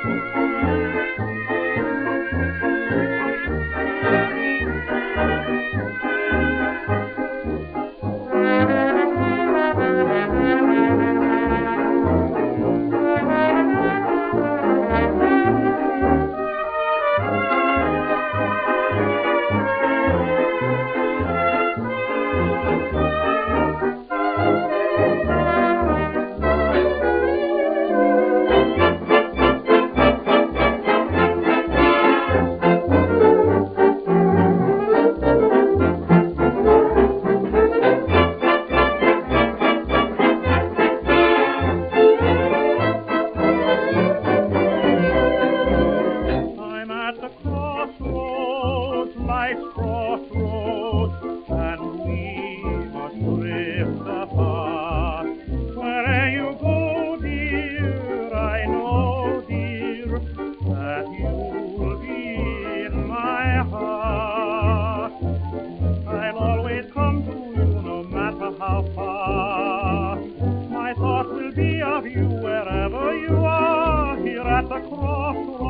Crossroads, life's crossroads, and we must drift apart. Where'er you go, dear, I know, dear, that you'll be in my heart. I'll always come to you, no matter how far. My thoughts will be of you wherever you are, here at the crossroads.